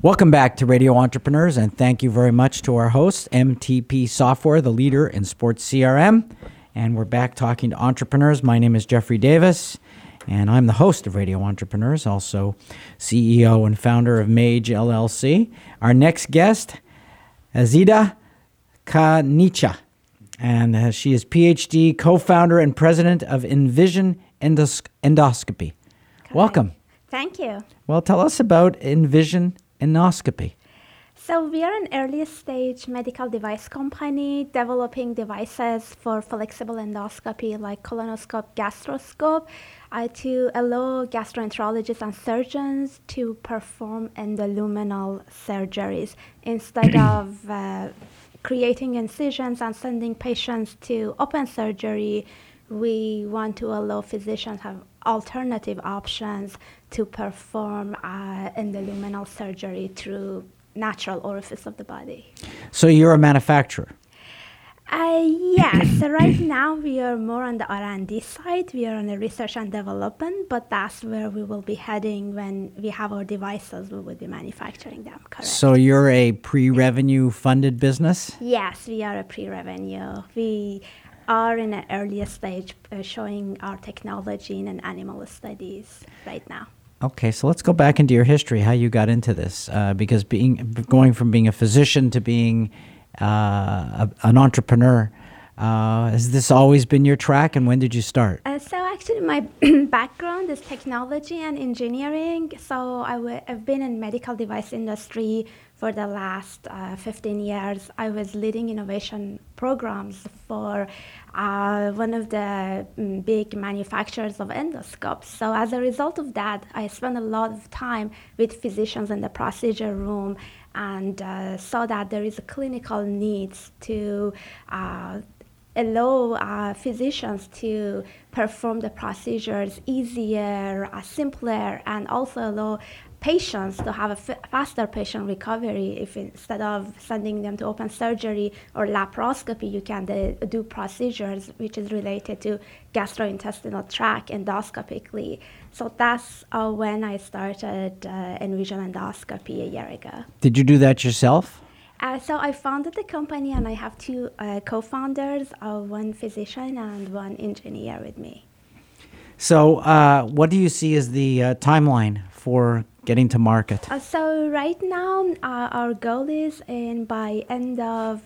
Welcome back to Radio Entrepreneurs, and thank you very much to our host, MTP Software, the leader in sports CRM. And we're back talking to entrepreneurs. My name is Jeffrey Davis, and I'm the host of Radio Entrepreneurs, also CEO and founder of Mage LLC. Our next guest, Azita Kanicha, and she is PhD, co-founder and president of Envision Endoscopy. Correct. Welcome. Thank you. Well, tell us about Envision Endoscopy. So we are an early stage medical device company developing devices for flexible endoscopy like colonoscope, gastroscope, to allow gastroenterologists and surgeons to perform endoluminal surgeries instead of creating incisions and sending patients to open surgery. We want to allow physicians have alternative options to perform endoluminal surgery through natural orifice of the body. So you're a manufacturer? Yes. So right now we are more on the R&D side. We are on the research and development, but that's where we will be heading when we have our devices. We will be manufacturing them, correct? So you're a pre-revenue funded business? Yes, we are a pre-revenue. We are in an earlier stage showing our technology in an animal studies right now. Okay, so let's go back into your history, how you got into this, because going from being a physician to being an entrepreneur, has this always been your track, and when did you start? So actually my background is technology and engineering, so I've been in medical device industry for the last 15 years. I was leading innovation programs for one of the big manufacturers of endoscopes. So as a result of that, I spent a lot of time with physicians in the procedure room and saw that there is a clinical need to allow physicians to perform the procedures easier, simpler, and also allow patients to have a faster patient recovery. If instead of sending them to open surgery or laparoscopy, you can do procedures which is related to gastrointestinal tract endoscopically. So that's when I started Envision Endoscopy a year ago. Did you do that yourself? So I founded the company, and I have two co-founders, one physician and one engineer with me. So what do you see as the timeline for getting to market? So right now, our goal is by end of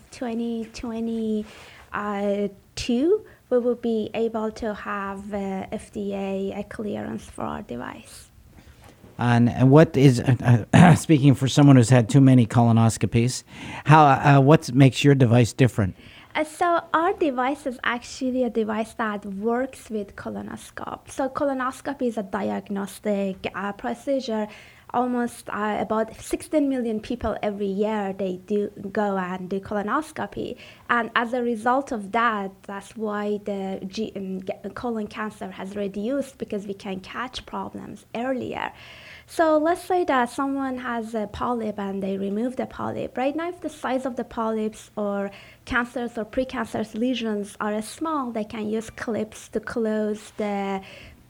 2022, we will be able to have FDA clearance for our device. And what is, speaking for someone who's had too many colonoscopies, what makes your device different? So our device is actually a device that works with colonoscope. So colonoscopy is a diagnostic procedure. Almost about 16 million people every year, they do go and do colonoscopy. And as a result of that, that's why the colon cancer has reduced, because we can catch problems earlier. So let's say that someone has a polyp and they remove the polyp. Right now, if the size of the polyps or cancers or precancerous lesions are small, they can use clips to close the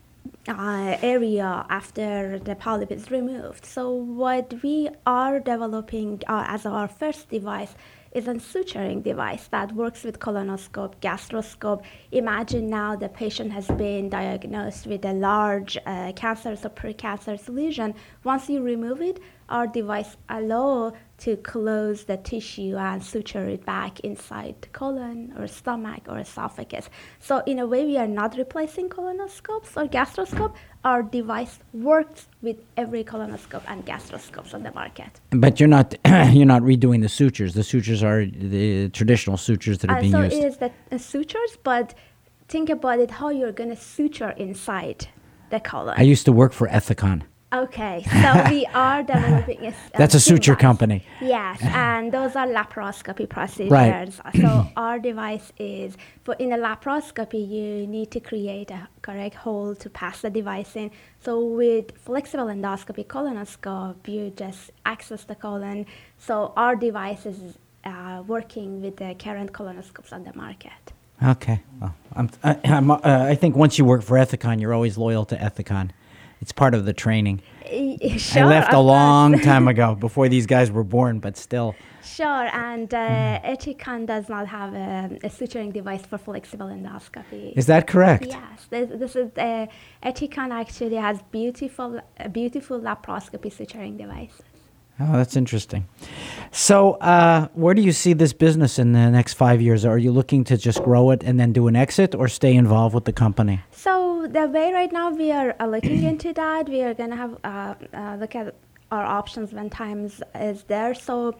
area after the polyp is removed. So what we are developing as our first device is a suturing device that works with colonoscope, gastroscope. Imagine now the patient has been diagnosed with a large cancerous or precancerous lesion. Once you remove it, our device allows to close the tissue and suture it back inside the colon or stomach or esophagus. So in a way, we are not replacing colonoscopes or gastroscope. Our device works with every colonoscope and gastroscopes on the market. But you're not redoing the sutures. The sutures are the traditional sutures that are being used. So it is the sutures, but think about it, how you're going to suture inside the colon. I used to work for Ethicon. Okay, so we are developing That's a suture device. company. Yes, and those are laparoscopy procedures. Right. So our device is, in a laparoscopy, you need to create a correct hole to pass the device in. So with flexible endoscopy colonoscope, you just access the colon. So our device is working with the current colonoscopes on the market. Okay. Well, I think once you work for Ethicon, you're always loyal to Ethicon. It's part of the training. Sure, I left of a course. long time ago, before these guys were born, but still. Sure, and Ethicon does not have a suturing device for flexible endoscopy. Is that correct? Yes, this is Ethicon actually has beautiful laparoscopy suturing devices. Oh, that's interesting. So, where do you see this business in the next 5 years? Are you looking to just grow it and then do an exit, or stay involved with the company? So the way right now we are looking into that, we are gonna have look at our options when times is there. So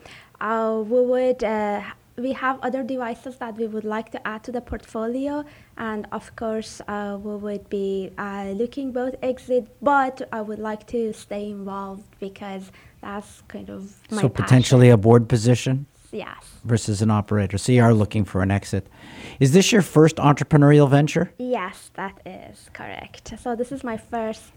we have other devices that we would like to add to the portfolio, and of course we would be looking both exit, but I would like to stay involved because that's kind of my So passion. potentially a board position Yes. versus an operator. So you are looking for an exit. Is this your first entrepreneurial venture? Yes, that is correct. So this is my first,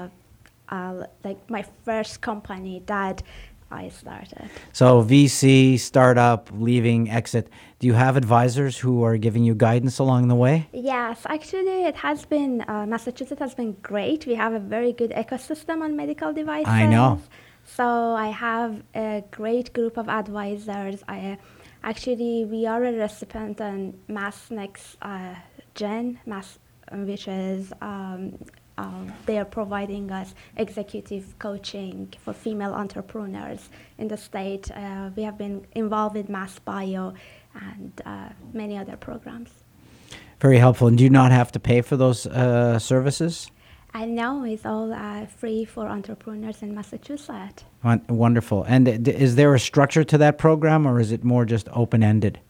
my first company that I started. So VC, startup, leaving, exit. Do you have advisors who are giving you guidance along the way? Yes, actually, it has been, Massachusetts has been great. We have a very good ecosystem on medical devices. I know. So I have a great group of advisors. We are a recipient on MassNext Gen, which is they are providing us executive coaching for female entrepreneurs in the state. We have been involved with MassBio and many other programs. Very helpful. And do you not have to pay for those services? I know it's all free for entrepreneurs in Massachusetts. Wonderful. And is there a structure to that program, or is it more just open-ended?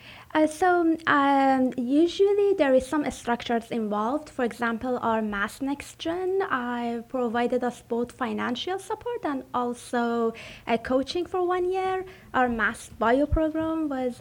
Usually there is some structures involved. For example, our MassNext Gen provided us both financial support and also coaching for 1 year. Our MassBio program was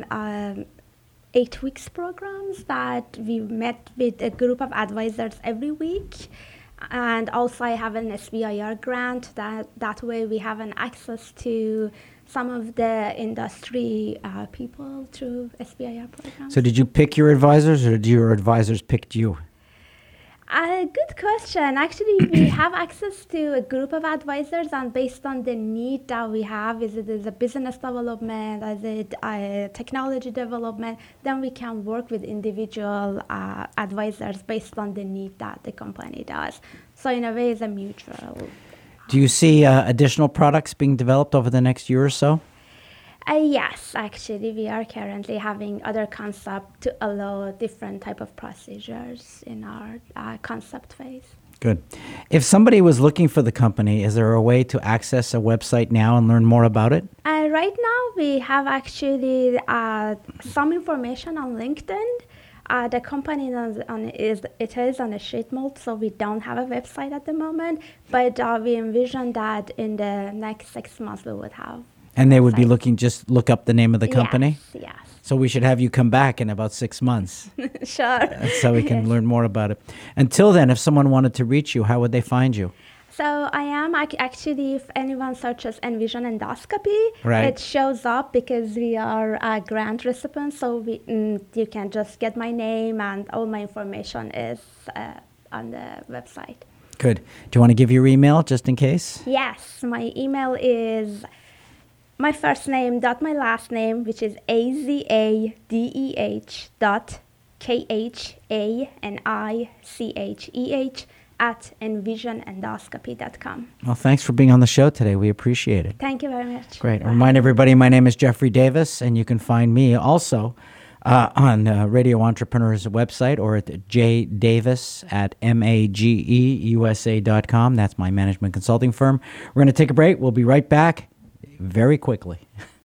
8 weeks programs that we met with a group of advisors every week. And also I have an SBIR grant. That way we have an access to some of the industry people through SBIR programs. So did you pick your advisors, or did your advisors pick you? Good question. Actually, we have access to a group of advisors, and based on the need that we have, is it a business development, is it technology development, then we can work with individual advisors based on the need that the company does. So in a way, it's a mutual. Do you see additional products being developed over the next year or so? Yes, actually, we are currently having other concepts to allow different type of procedures in our concept phase. Good. If somebody was looking for the company, is there a way to access a website now and learn more about it? Right now, we have actually some information on LinkedIn. The company is on a sheet mold, so we don't have a website at the moment. But we envision that in the next 6 months we would have. And they would be looking, just look up the name of the company? Yes. So we should have you come back in about 6 months. Sure. So we can learn more about it. Until then, if someone wanted to reach you, how would they find you? So I am actually, if anyone searches Envision Endoscopy, Right. It shows up because we are a grant recipient. So you can just get my name, and all my information is on the website. Good. Do you want to give your email just in case? Yes, my email is my first name dot my last name, which is azadeh.khanich @envisionendoscopy.com. Well, thanks for being on the show today. We appreciate it. Thank you very much. Great. Remind everybody, my name is Jeffrey Davis, and you can find me also on Radio Entrepreneur's website, or at jdavis@mageusa.com. That's my management consulting firm. We're going to take a break. We'll be right back very quickly.